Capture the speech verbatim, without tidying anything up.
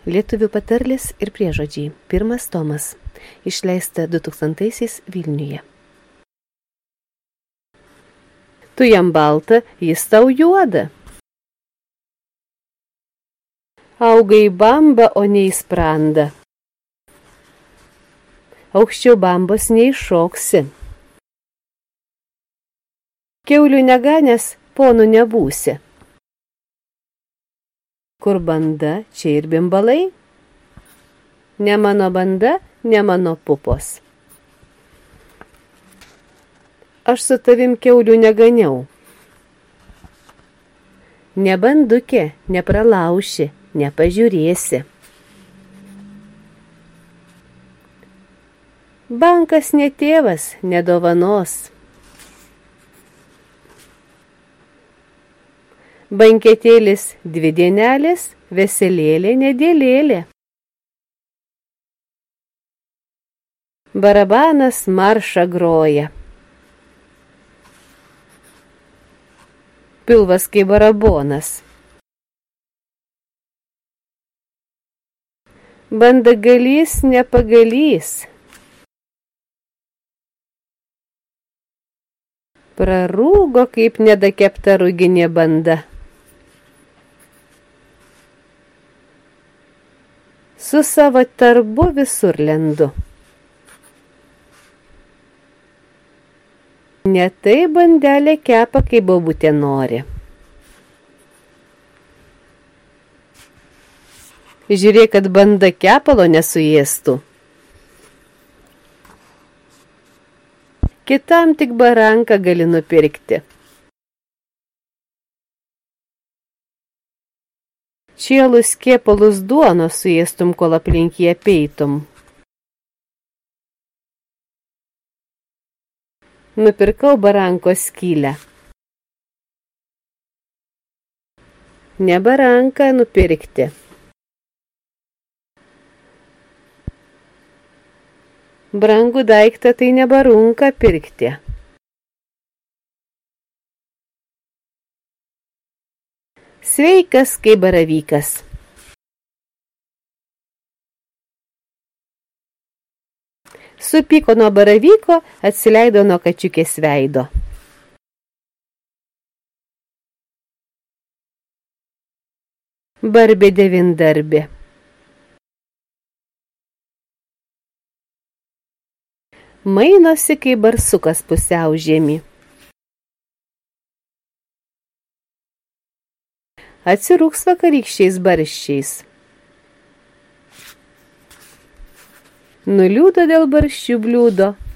Lietuvių patarlės ir priežodžiai. Pirmas tomas. Išleista du tūkstantaisiais Vilniuje. Tu jam balta, jis tau juoda. Augai bamba, o ne į sprandą. Aukščiau bambos neiššoksi. Kiaulių neganęs, ponų nebūsi. Kur banda, čia ir bimbalai. Ne mano banda, ne mano pupos. Aš su tavim kiaulių neganiau. Ne bandukė, nepralauši, nepažiūrėsi. Bankas ne tėvas, nedovanos. Banketėlis dvi dienelės, veselėlė nedėlėlė. Barabanas maršą groja. Pilvas kaip barabonas. Bandagalys nepagalys. Prarūgo kaip nedakepta ruginė banda. Su savo tarbu visur lendu. Ne tai bandelė kepa, kai bobutė nori. Žiūrėk, kad banda kepalo nesuėstų. Kitam tik baranką gali nupirkti. Čielus kepalus duonos suėstum, kol aplink jį apeitum. Nupirkau baranko skylę. Ne baranką nupirkti. Brangų daiktą tai ne barunką pirkti. Sveikas kaip baravykas. Supyko nuo baravyko, atsileido nuo kačiukės veido. Barbė devindarbė. Mainosi kaip barsukas pusiau žemį. Atsirūks vakarykščiais barščiais. Nuliūdo dėl barščių bliūdo.